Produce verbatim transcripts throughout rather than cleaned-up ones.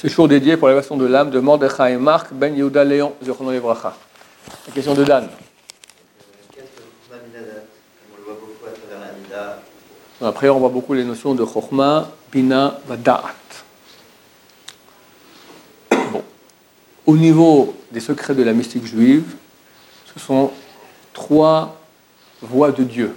C'est toujours dédié pour l'élévation de l'âme de Mordechai et Marc Ben Yehuda Léon, Zichrono Livracha. La question de Dan. Qu'est-ce que Chokhmah Binadat? On le voit beaucoup à travers la Mida. Après, on voit beaucoup les notions de Chokhmah, Bina, Vada'at. Bon. Au niveau des secrets de la mystique juive, ce sont trois voies de Dieu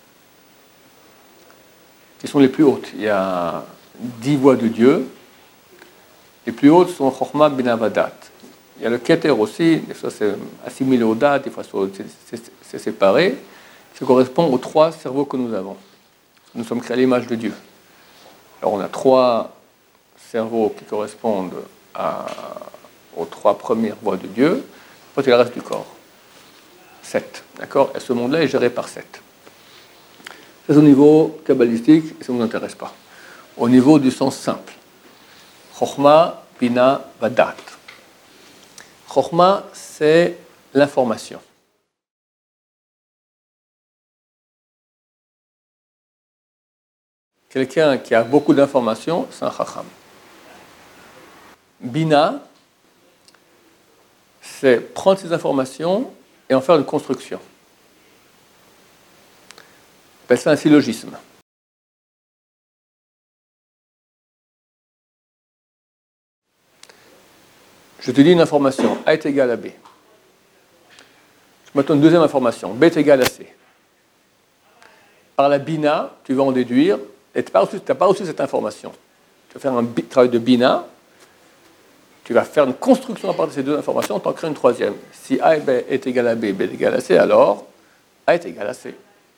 qui sont les plus hautes. Il y a dix voies de Dieu. Les plus hautes sont Chokhmah, Bina, Vadat. Il y a le Keter aussi, des fois c'est assimilé au Dat, des fois c'est, c'est, c'est séparé. Ça correspond aux trois cerveaux que nous avons. Nous sommes créés à l'image de Dieu. Alors on a trois cerveaux qui correspondent à, aux trois premières voies de Dieu. Après, c'est le reste du corps. Sept. D'accord? Et ce monde-là est géré par sept. C'est au niveau kabbalistique, et ça ne vous intéresse pas. Au niveau du sens simple. Chokhmah, Bina, Vadat. Chokhmah, c'est l'information. Quelqu'un qui a beaucoup d'informations, c'est un chacham. Bina, c'est prendre ces informations et en faire une construction. On appelle ça un syllogisme. Je te dis une information, A est égal à B. Je me donne une deuxième information, B est égal à C. Par la Bina, tu vas en déduire, et tu n'as pas reçu cette information. Tu vas faire un travail de Bina, tu vas faire une construction à partir de ces deux informations, tu en crées une troisième. Si A est égal à B, B est égal à C, alors A est égal à C.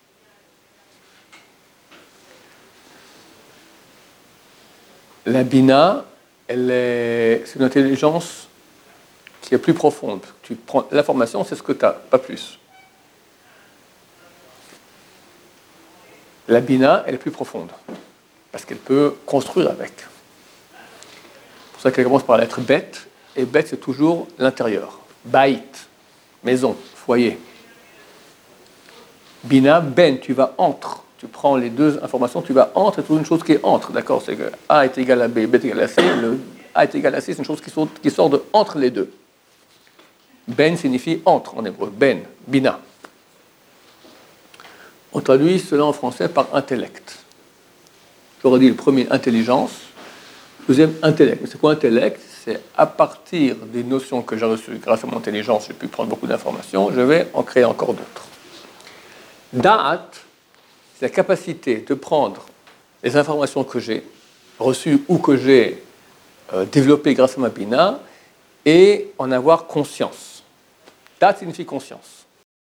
La Bina, elle est, c'est une intelligence qui est plus profonde. Tu prends l'information, c'est ce que tu as, pas plus. La Bina, elle est plus profonde, parce qu'elle peut construire avec. C'est pour ça qu'elle commence par la lettre bête, et bête, c'est toujours l'intérieur. Baït, maison, foyer. Bina, ben, tu vas entre. Tu prends les deux informations, tu vas entre, et c'est une chose qui est entre, d'accord? C'est que A est égal à B, B est égal à C, le A est égal à C, c'est une chose qui sort, qui sort de entre les deux. Ben signifie entre en hébreu, ben, bina. On traduit cela en français par intellect. J'aurais dit le premier, intelligence. Le deuxième, intellect. Mais c'est quoi intellect? C'est à partir des notions que j'ai reçues grâce à mon intelligence, j'ai pu prendre beaucoup d'informations, je vais en créer encore d'autres. Da'at, c'est la capacité de prendre les informations que j'ai reçues ou que j'ai euh, développées grâce à ma bina et en avoir conscience. Dat signifie conscience.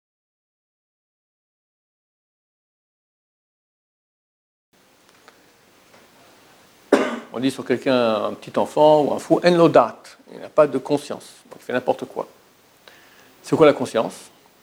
On dit sur quelqu'un, un petit enfant ou un fou, en lo dat, il n'a pas de conscience, donc il fait n'importe quoi. C'est quoi la conscience?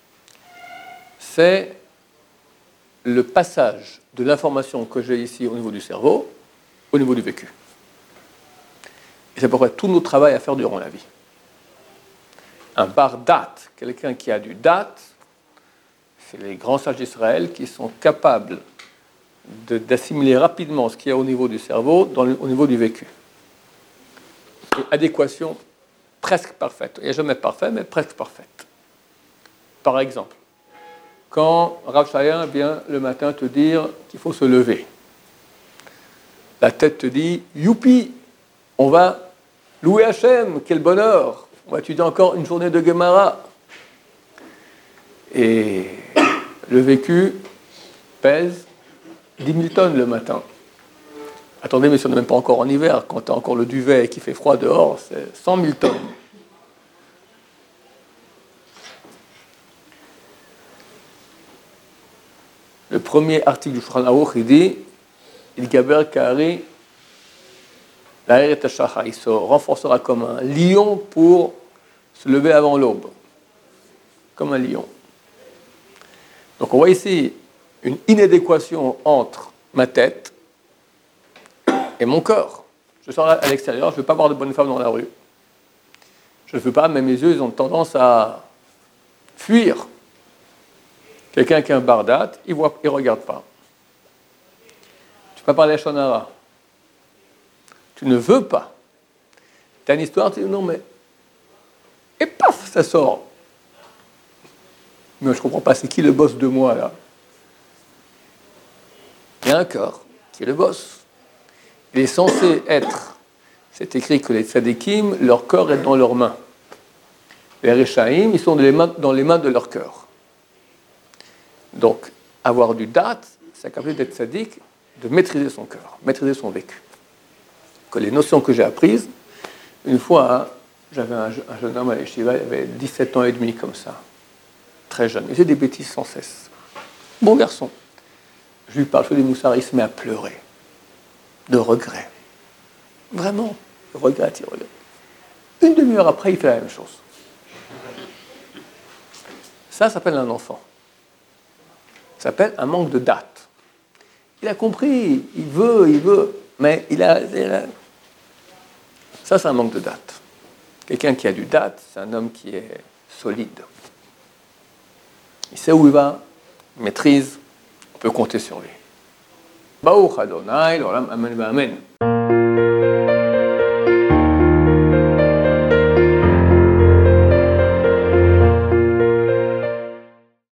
C'est le passage de l'information que j'ai ici au niveau du cerveau au niveau du vécu. Et c'est à peu près tout notre travail à faire durant la vie. Un bar dat, quelqu'un qui a du dat, c'est les grands sages d'Israël qui sont capables de, d'assimiler rapidement ce qu'il y a au niveau du cerveau dans le, au niveau du vécu. Et adéquation presque parfaite. Il n'y a jamais parfait, mais presque parfaite. Par exemple, quand Rav Shaya vient le matin te dire qu'il faut se lever, la tête te dit « Youpi, on va louer Hachem, quel bonheur, on va étudier encore une journée de Gemara. » Et le vécu pèse dix mille tonnes le matin. Attendez, mais si on n'est même pas encore en hiver, quand tu as encore le duvet et qu'il fait froid dehors, c'est cent mille tonnes. Le premier article du Shulchan Aruch, il dit il gaber kari l'air et shacha, il se renforcera comme un lion pour se lever avant l'aube, comme un lion. Donc on voit ici une inadéquation entre ma tête et mon corps. Je sors à l'extérieur, je ne veux pas voir de bonnes femmes dans la rue. Je ne veux pas, mais mes yeux ils ont tendance à fuir. Quelqu'un qui a un bardat, il ne il regarde pas. Tu ne peux pas parler à Shonara. Tu ne veux pas. T'as une histoire, tu dis non, mais. Et paf, ça sort. Mais je ne comprends pas, c'est qui le boss de moi, là? Il y a un corps qui est le boss. Il est censé être, c'est écrit que les tzadikim, leur corps est dans leurs mains. Les Rechaïm, ils sont dans les mains, dans les mains de leur cœur. Donc, avoir du date, c'est capable d'être tzaddik, de maîtriser son cœur, maîtriser son vécu. Que les notions que j'ai apprises, une fois, hein, j'avais un, un jeune homme à l'Yeshiva, il avait dix-sept ans et demi, comme ça, très jeune. Il faisait des bêtises sans cesse. Bon garçon. Je lui parle, je fais des moussards, il se met à pleurer. De regret. Vraiment, il regrette, il regrette. Une demi-heure après, il fait la même chose. Ça, ça s'appelle un enfant. Ça s'appelle un manque de date. Il a compris, il veut, il veut, mais il a... Il a... Ça, c'est un manque de date. Quelqu'un qui a du date, c'est un homme qui est solide. Il sait où il va, il maîtrise, on peut compter sur lui. Baruch Adonai, l'olam, amen, amen.